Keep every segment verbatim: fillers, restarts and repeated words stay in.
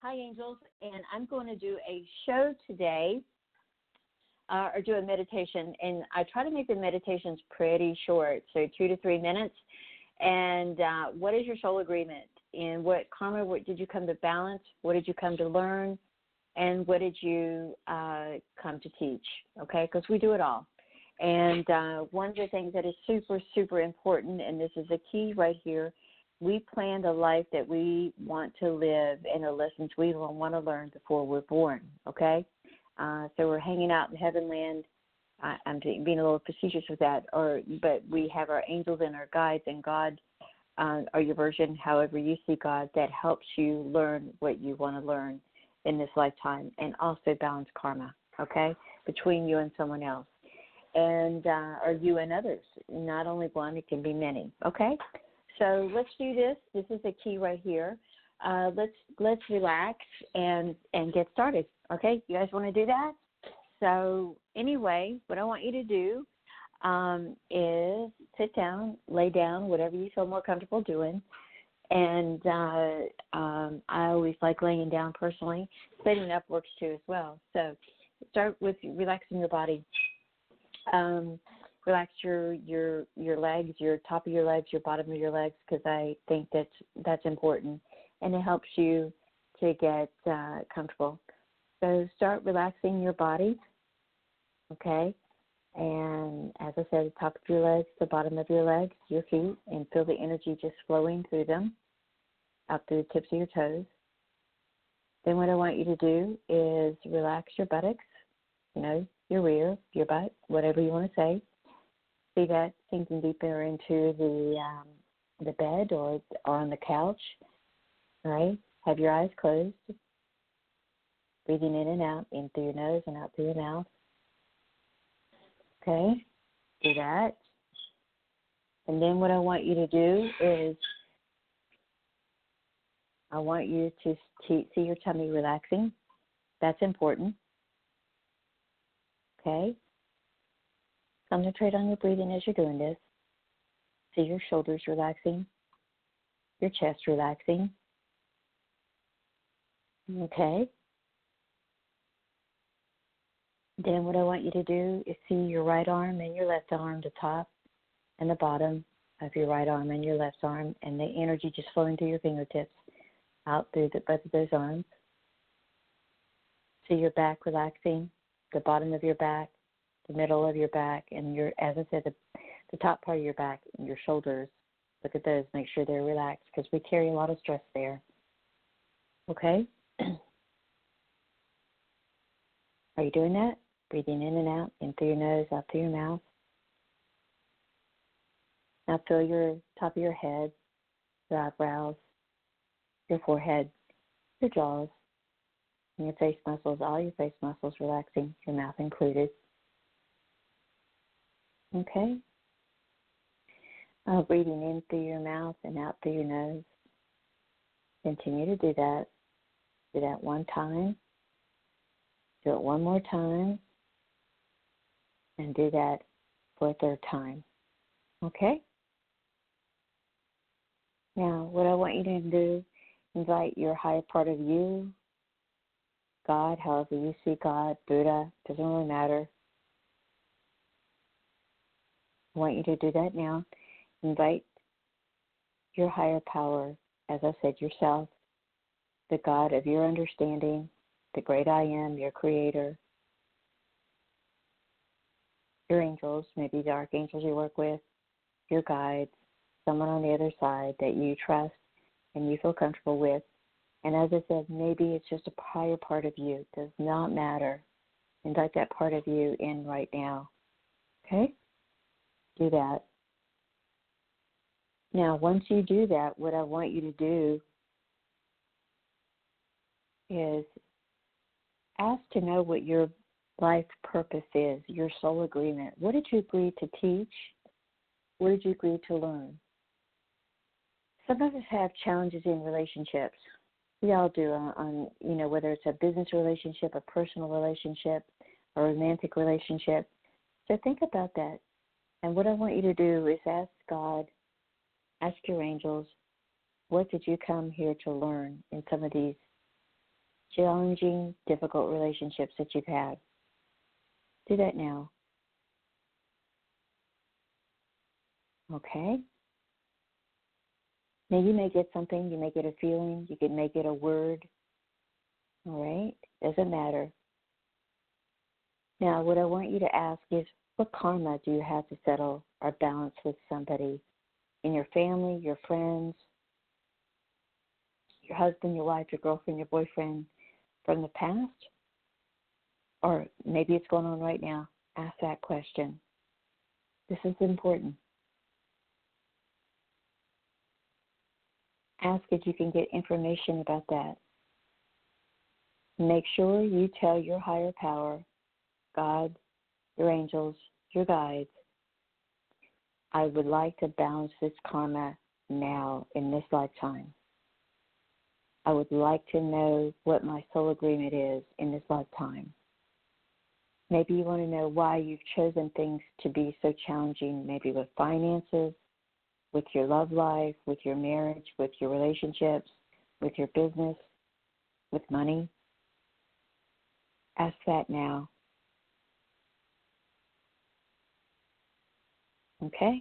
Hi, angels, and I'm going to do a show today, uh, or do a meditation, and I try to make the meditations pretty short, so two to three minutes. And uh, what is your soul agreement? And what karma? What did you come to balance? What did you come to learn? And what did you uh, come to teach? Okay, because we do it all. And uh, one of the things that is super, super important, and this is a key right here, we plan the life that we want to live and the lessons we want to learn before we're born, okay? Uh, so we're hanging out in heaven land. I, I'm being a little facetious with that, or but we have our angels and our guides, and God, uh, or your version, however you see God, that helps you learn what you want to learn in this lifetime, and also balance karma, okay, between you and someone else, and uh, or you and others. Not only one, it can be many, okay? So let's do this. This is the key right here. Uh, let's let's relax and and get started. Okay, you guys want to do that? So anyway, what I want you to do um, is sit down, lay down, whatever you feel more comfortable doing. And uh, um, I always like laying down personally. Sitting up works too as well. So start with relaxing your body. Um, Relax your, your your legs, your top of your legs, your bottom of your legs, because I think that's that's important, and it helps you to get uh, comfortable. So start relaxing your body, okay? And as I said, the top of your legs, the bottom of your legs, your feet, and feel the energy just flowing through them, out through the tips of your toes. Then what I want you to do is relax your buttocks, you know, your rear, your butt, whatever you want to say. See that sinking deeper into the um, the bed or, or on the couch, all right? Have your eyes closed, breathing in and out, in through your nose and out through your mouth. Okay, do that. And then what I want you to do is I want you to see your tummy relaxing. That's important. Okay. Concentrate on your breathing as you're doing this. See your shoulders relaxing, your chest relaxing. Okay. Then what I want you to do is see your right arm and your left arm, the top and the bottom of your right arm and your left arm, and the energy just flowing through your fingertips out through the, both of those arms. See your back relaxing, the bottom of your back, the middle of your back, and your, as I said, the, the top part of your back and your shoulders. Look at those. Make sure they're relaxed because we carry a lot of stress there. Okay? Are you doing that? Breathing in and out, in through your nose, out through your mouth. Now feel your top of your head, your eyebrows, your forehead, your jaws, and your face muscles, all your face muscles relaxing, your mouth included. Okay. Uh, breathing in through your mouth and out through your nose. Continue to do that. Do that one time. Do it one more time. And do that for a third time. Okay? Now, what I want you to do, invite your higher part of you, God, however you see God, Buddha, doesn't really matter. I want you to do that now. Invite your higher power, as I said, yourself, the God of your understanding, the great I am, your creator, your angels, maybe the archangels you work with, your guides, someone on the other side that you trust and you feel comfortable with. And as I said, maybe it's just a higher part of you. It does not matter. Invite that part of you in right now. Okay? Do that. Now, once you do that, what I want you to do is ask to know what your life purpose is, your soul agreement. What did you agree to teach? What did you agree to learn? Some of us have challenges in relationships. We all do on, on, you know, whether it's a business relationship, a personal relationship, a romantic relationship. So think about that. And what I want you to do is ask God, ask your angels, what did you come here to learn in some of these challenging, difficult relationships that you've had. Do that now. Okay? Now you may get something, you may get a feeling, you can make it a word. All right? Doesn't matter. Now what I want you to ask is, what karma do you have to settle or balance with somebody in your family, your friends, your husband, your wife, your girlfriend, your boyfriend from the past? Or maybe it's going on right now. Ask that question. This is important. Ask if you can get information about that. Make sure you tell your higher power, God, your angels, your guides, I would like to balance this karma now in this lifetime. I would like to know what my soul agreement is in this lifetime. Maybe you want to know why you've chosen things to be so challenging, maybe with finances, with your love life, with your marriage, with your relationships, with your business, with money. Ask that now. Okay?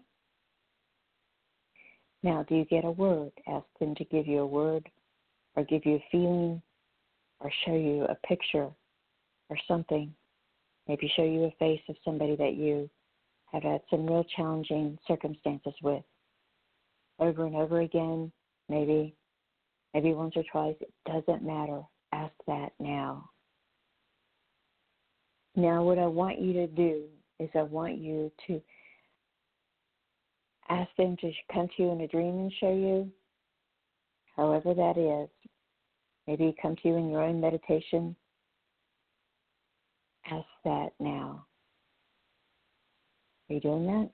Now, do you get a word? Ask them to give you a word or give you a feeling or show you a picture or something. Maybe show you a face of somebody that you have had some real challenging circumstances with. Over and over again, maybe, maybe once or twice, it doesn't matter. Ask that now. Now what I want you to do is I want you to ask them to come to you in a dream and show you, however that is. Maybe come to you in your own meditation. Ask that now. Are you doing that?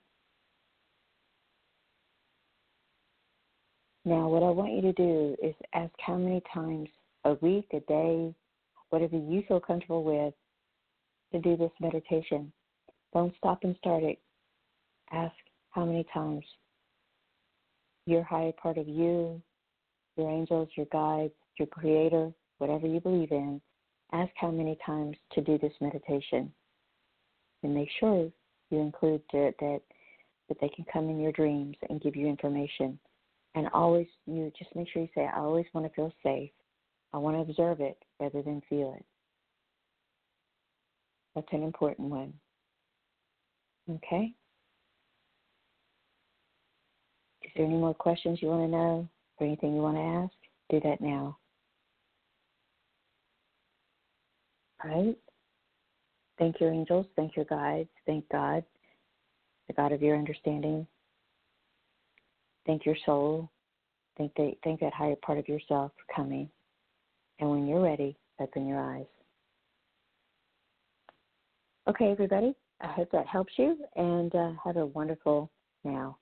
Now what I want you to do is ask how many times a week, a day, whatever you feel comfortable with, to do this meditation. Don't stop and start it. Ask how many times your higher part of you, your angels, your guides, your creator, whatever you believe in, ask how many times to do this meditation. And make sure you include that, that, that they can come in your dreams and give you information. And always, you just make sure you say, I always want to feel safe. I want to observe it rather than feel it. That's an important one. Okay? Is there any more questions you want to know or anything you want to ask? Do that now. All right? Thank your angels. Thank your guides. Thank God, the God of your understanding. Thank your soul. Thank, the, thank that higher part of yourself for coming. And when you're ready, open your eyes. Okay, everybody. I hope that helps you, and uh, have a wonderful now.